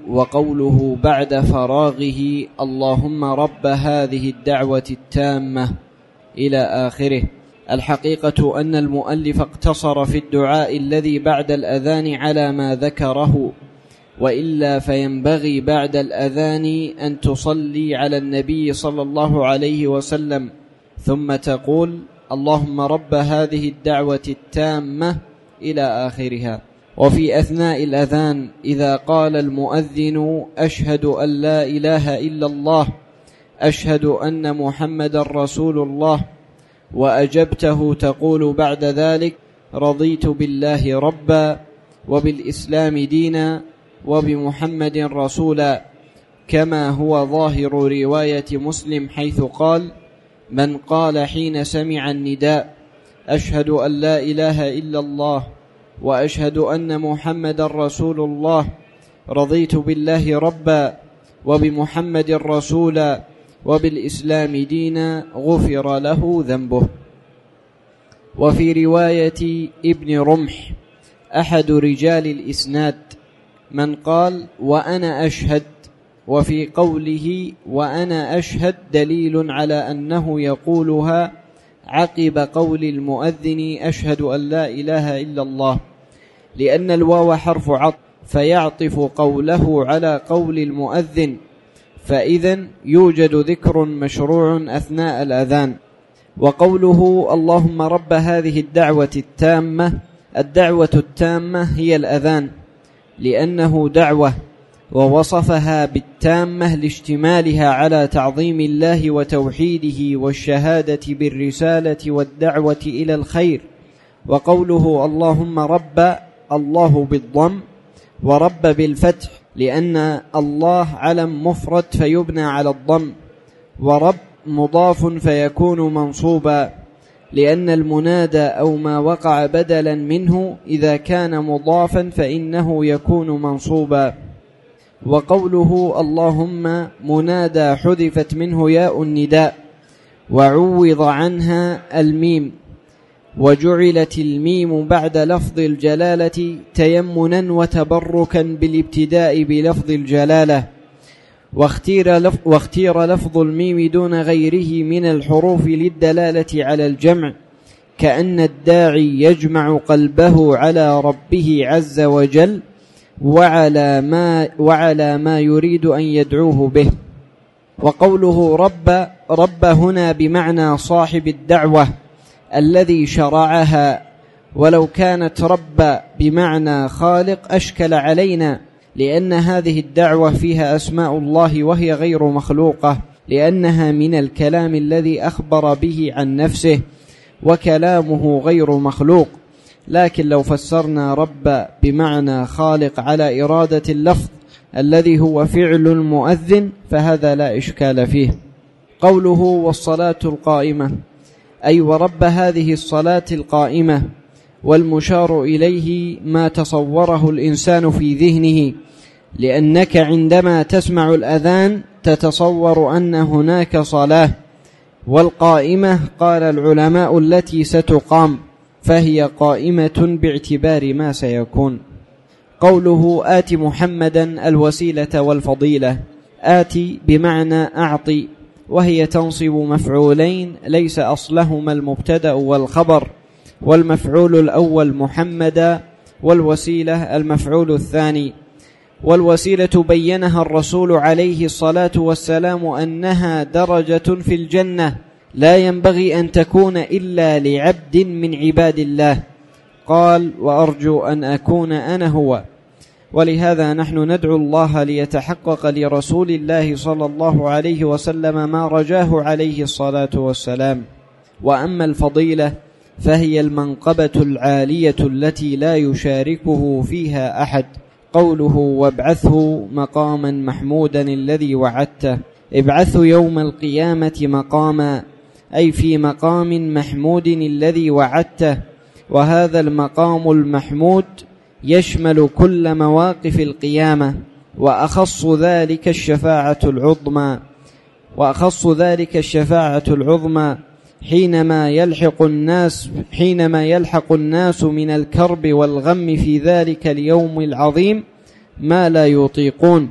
وقوله بعد فراغه: اللهم رب هذه الدعوة التامة إلى آخره. الحقيقة أن المؤلف اقتصر في الدعاء الذي بعد الأذان على ما ذكره، وإلا فينبغي بعد الأذان أن تصلي على النبي صلى الله عليه وسلم، ثم تقول: اللهم رب هذه الدعوة التامة إلى آخرها. وفي أثناء الأذان إذا قال المؤذن: أشهد أن لا إله إلا الله، أشهد أن محمد رسول الله، وأجبته تقول بعد ذلك: رضيت بالله ربا وبالإسلام دينا وبمحمد رسولا، كما هو ظاهر رواية مسلم حيث قال: من قال حين سمع النداء: أشهد أن لا إله إلا الله وأشهد أن محمد رسول الله، رضيت بالله ربا وبمحمد رسولا وبالإسلام دينا، غفر له ذنبه. وفي رواية ابن رمح: أحد رجال الإسناد من قال وأنا أشهد، وفي قوله وأنا أشهد دليل على أنه يقولها عقب قول المؤذن أشهد أن لا إله إلا الله، لأن الواو حرف عطف فيعطف قوله على قول المؤذن، فإذن يوجد ذكر مشروع أثناء الأذان. وقوله اللهم رب هذه الدعوة التامة، الدعوة التامة هي الأذان لأنه دعوة، ووصفها بالتامة لاشتمالها على تعظيم الله وتوحيده والشهادة بالرسالة والدعوة إلى الخير. وقوله اللهم رب، الله بالضم ورب بالفتح، لأن الله علم مفرد فيبنى على الضم، ورب مضاف فيكون منصوبا، لأن المنادى أو ما وقع بدلا منه إذا كان مضافا فإنه يكون منصوبا. وقوله اللهم منادى حذفت منه ياء النداء وعوض عنها الميم، وجعلت الميم بعد لفظ الجلالة تيمنا وتبركا بالابتداء بلفظ الجلالة، واختير لفظ, واختير لفظ الميم دون غيره من الحروف للدلالة على الجمع، كأن الداعي يجمع قلبه على ربه عز وجل وعلى ما, وعلى ما يريد أن يدعوه به. وقوله رب، رب هنا بمعنى صاحب الدعوة الذي شرعها، ولو كانت رب بمعنى خالق أشكل علينا، لأن هذه الدعوة فيها أسماء الله وهي غير مخلوقة، لأنها من الكلام الذي أخبر به عن نفسه، وكلامه غير مخلوق. لكن لو فسرنا رب بمعنى خالق على إرادة اللفظ الذي هو فعل المؤذن فهذا لا إشكال فيه. قوله والصلاة القائمة، أي ورب هذه الصلاة القائمة، والمشار إليه ما تصوره الإنسان في ذهنه، لأنك عندما تسمع الأذان تتصور أن هناك صلاة، والقائمة قال العلماء التي ستقام، فهي قائمة باعتبار ما سيكون. قوله آت محمدا الوسيلة والفضيلة، آتي بمعنى أعطي، وهي تنصب مفعولين ليس أصلهما المبتدأ والخبر، والمفعول الأول محمدا، والوسيلة المفعول الثاني. والوسيلة بينها الرسول عليه الصلاة والسلام أنها درجة في الجنة لا ينبغي أن تكون إلا لعبد من عباد الله، قال وأرجو أن أكون أنا هو. ولهذا نحن ندعو الله ليتحقق لرسول الله صلى الله عليه وسلم ما رجاه عليه الصلاة والسلام. وأما الفضيلة فهي المنقبة العالية التي لا يشاركه فيها أحد. قوله وابعثه مقاما محمودا الذي وعدته، ابعثه يوم القيامة مقاما، أي في مقام محمود الذي وعدته. وهذا المقام المحمود يشمل كل مواقف القيامة، وأخص ذلك الشفاعة العظمى وأخص ذلك الشفاعة العظمى حينما يلحق الناس حينما يلحق الناس من الكرب والغم في ذلك اليوم العظيم ما لا يطيقون،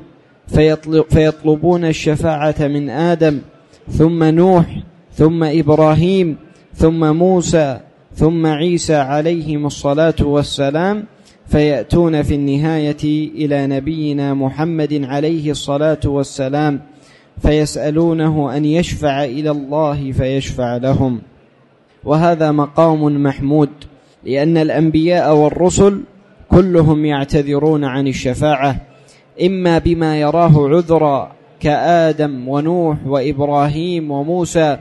فيطلبون الشفاعة من آدم ثم نوح ثم إبراهيم ثم موسى ثم عيسى عليهم الصلاة والسلام، فيأتون في النهاية إلى نبينا محمد عليه الصلاة والسلام فيسألونه أن يشفع إلى الله فيشفع لهم. وهذا مقام محمود، لأن الأنبياء والرسل كلهم يعتذرون عن الشفاعة، إما بما يراه عذرا كآدم ونوح وإبراهيم وموسى،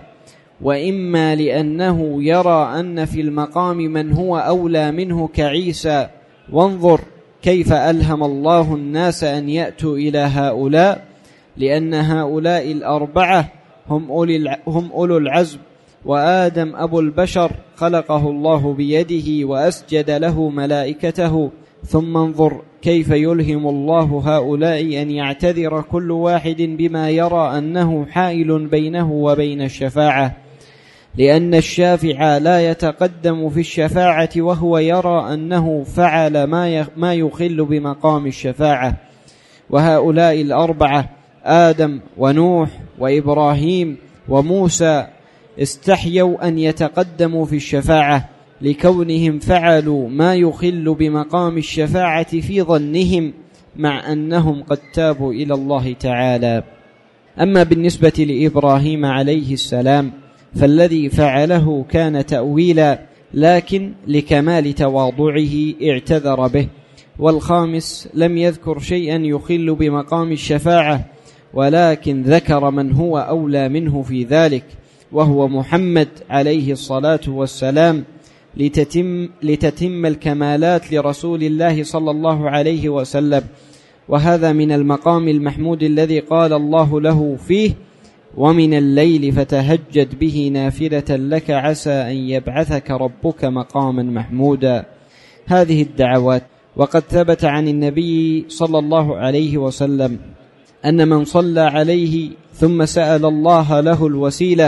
وإما لأنه يرى أن في المقام من هو أولى منه كعيسى. وانظر كيف ألهم الله الناس أن يأتوا إلى هؤلاء، لأن هؤلاء الأربعة هم هم أولو العزم، وآدم أبو البشر خلقه الله بيده وأسجد له ملائكته. ثم انظر كيف يلهم الله هؤلاء أن يعتذر كل واحد بما يرى أنه حائل بينه وبين الشفاعة، لأن الشافع لا يتقدم في الشفاعة وهو يرى أنه فعل ما يخل بمقام الشفاعة. وهؤلاء الأربعة آدم ونوح وإبراهيم وموسى استحيوا أن يتقدموا في الشفاعة لكونهم فعلوا ما يخل بمقام الشفاعة في ظنهم، مع أنهم قد تابوا إلى الله تعالى. أما بالنسبة لإبراهيم عليه السلام فالذي فعله كان تأويلا، لكن لكمال تواضعه اعتذر به. والخامس لم يذكر شيئا يخل بمقام الشفاعة، ولكن ذكر من هو أولى منه في ذلك، وهو محمد عليه الصلاة والسلام، لتتم, لتتم الكمالات لرسول الله صلى الله عليه وسلم. وهذا من المقام المحمود الذي قال الله له فيه: ومن الليل فتهجد به نافلة لك عسى أن يبعثك ربك مقاما محمودا. هذه الدعوات. وقد ثبت عن النبي صلى الله عليه وسلم أن من صلى عليه ثم سأل الله له الوسيلة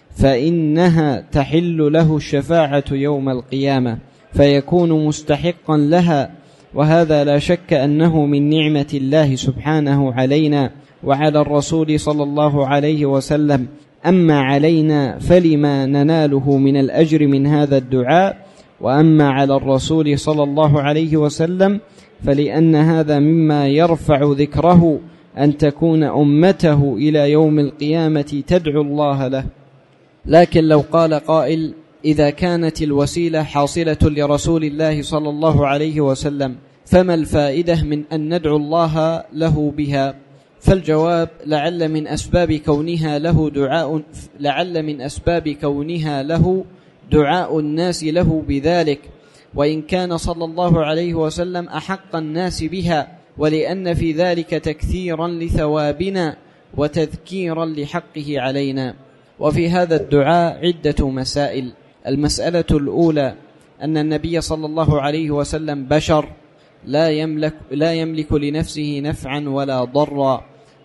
فإنها تحل له الشفاعة يوم القيامة، فيكون مستحقا لها. وهذا لا شك أنه من نعمة الله سبحانه علينا وعلى الرسول صلى الله عليه وسلم. أما علينا فلما نناله من الأجر من هذا الدعاء، وأما على الرسول صلى الله عليه وسلم فلأن هذا مما يرفع ذكره أن تكون أمته إلى يوم القيامة تدعو الله له. لكن لو قال قائل: إذا كانت الوسيلة حاصلة لرسول الله صلى الله عليه وسلم فما الفائدة من أن ندعو الله له بها؟ فالجواب: لعل من أسباب كونها له دعاء لعل من أسباب كونها له دعاء الناس له بذلك، وإن كان صلى الله عليه وسلم أحق الناس بها، ولأن في ذلك تكثيرا لثوابنا وتذكيرا لحقه علينا. وفي هذا الدعاء عدة مسائل. المسألة الأولى أن النبي صلى الله عليه وسلم بشر لا يملك, لا يملك لنفسه نفعا ولا ضرا،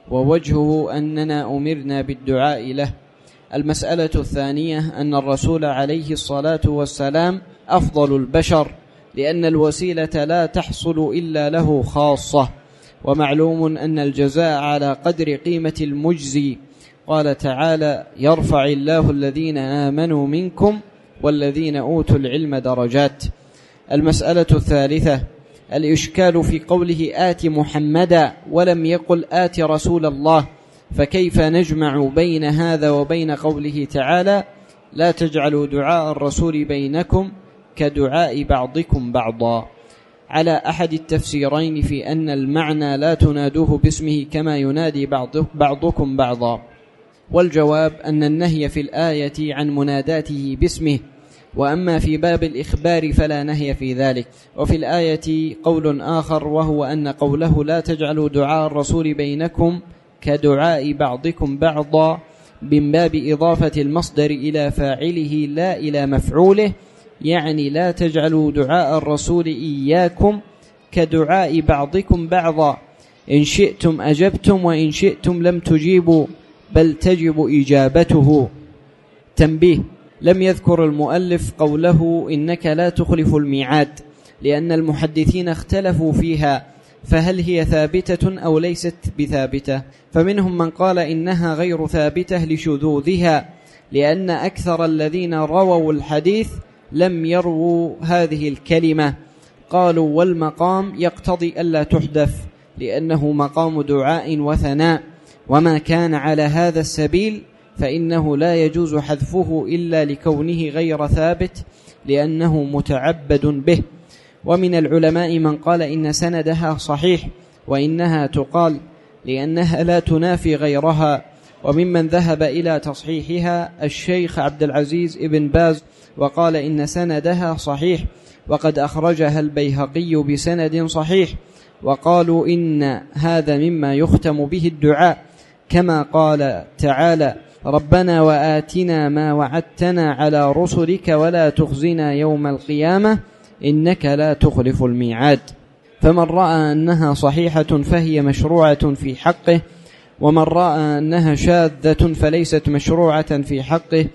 ووجهه أننا أمرنا بالدعاء له. المسألة الثانية أن الرسول عليه الصلاة والسلام أفضل البشر، لأن الوسيلة لا تحصل إلا له خاصة، ومعلوم أن الجزاء على قدر قيمة المجزي. قال تعالى: يرفع الله الذين آمنوا منكم والذين أوتوا العلم درجات. المسألة الثالثة الإشكال في قوله آت محمدا ولم يقل آت رسول الله، فكيف نجمع بين هذا وبين قوله تعالى: لا تجعلوا دعاء الرسول بينكم كدعاء بعضكم بعضا؟ على أحد التفسيرين في أن المعنى لا تنادوه باسمه كما ينادي بعض بعضكم بعضا. والجواب أن النهي في الآية عن مناداته باسمه، وأما في باب الإخبار فلا نهي في ذلك. وفي الآية قول آخر، وهو أن قوله لا تجعلوا دعاء الرسول بينكم كدعاء بعضكم بعضا من باب إضافة المصدر إلى فاعله لا إلى مفعوله، يعني لا تجعلوا دعاء الرسول إياكم كدعاء بعضكم بعضا، إن شئتم أجبتم وإن شئتم لم تجيبوا، بل تجب إجابته. تنبيه: لم يذكر المؤلف قوله إنك لا تخلف الميعاد، لأن المحدثين اختلفوا فيها، فهل هي ثابتة أو ليست بثابتة؟ فمنهم من قال إنها غير ثابتة لشذوذها، لأن أكثر الذين رووا الحديث لم يروا هذه الكلمة. قالوا: والمقام يقتضي ألا تحدث، لأنه مقام دعاء وثناء، وما كان على هذا السبيل فإنه لا يجوز حذفه إلا لكونه غير ثابت، لأنه متعبد به. ومن العلماء من قال إن سندها صحيح، وإنها تقال لأنها لا تنافي غيرها. وممن ذهب إلى تصحيحها الشيخ عبد العزيز ابن باز، وقال إن سندها صحيح، وقد أخرجها البيهقي بسند صحيح. وقالوا إن هذا مما يختم به الدعاء، كما قال تعالى: ربنا وآتنا ما وعدتنا على رسلك ولا تخزنا يوم القيامة إنك لا تخلف الميعاد. فمن رأى أنها صحيحة فهي مشروعة في حقه، ومن رأى أنها شاذة فليست مشروعة في حقه،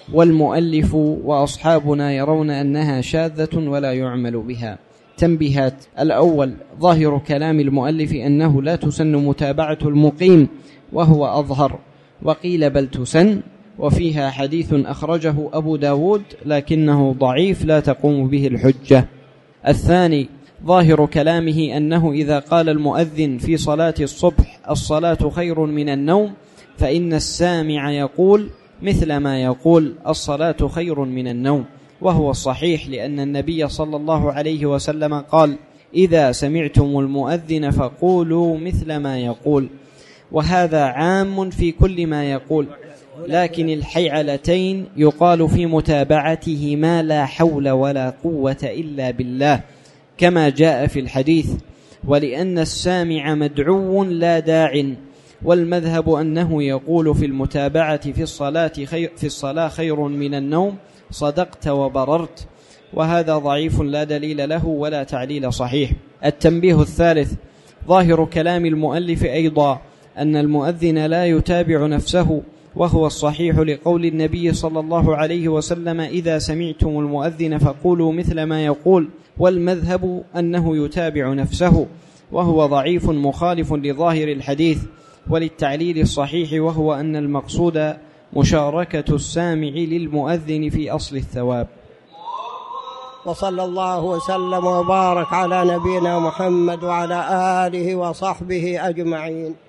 والمؤلف وأصحابنا يرون أنها شاذة ولا يعمل بها. تنبيهات: الأول: ظاهر كلام المؤلف أنه لا تسن متابعة المقيم وهو أظهر، وقيل بل تسن، وفيها حديث أخرجه أبو داود لكنه ضعيف لا تقوم به الحجة. الثاني: ظاهر كلامه أنه إذا قال المؤذن في صلاة الصبح الصلاة خير من النوم فإن السامع يقول مثل ما يقول الصلاة خير من النوم، وهو الصحيح، لأن النبي صلى الله عليه وسلم قال: إذا سمعتم المؤذن فقولوا مثل ما يقول، وهذا عام في كل ما يقول، لكن الحيعلتين يقال في متابعته ما لا حول ولا قوة إلا بالله كما جاء في الحديث، ولأن السامع مدعو لا داع، والمذهب أنه يقول في المتابعة في الصلاة خير, في الصلاة خير من النوم صدقت وبررت، وهذا ضعيف لا دليل له ولا تعليل صحيح. التنبيه الثالث: ظاهر كلام المؤلف أيضا أن المؤذن لا يتابع نفسه، وهو الصحيح لقول النبي صلى الله عليه وسلم: إذا سمعتم المؤذن فقولوا مثل ما يقول، والمذهب أنه يتابع نفسه، وهو ضعيف مخالف لظاهر الحديث وللتعليل الصحيح، وهو أن المقصود مشاركة السامع للمؤذن في أصل الثواب. وصلى الله وسلم وبارك على نبينا محمد وعلى آله وصحبه أجمعين.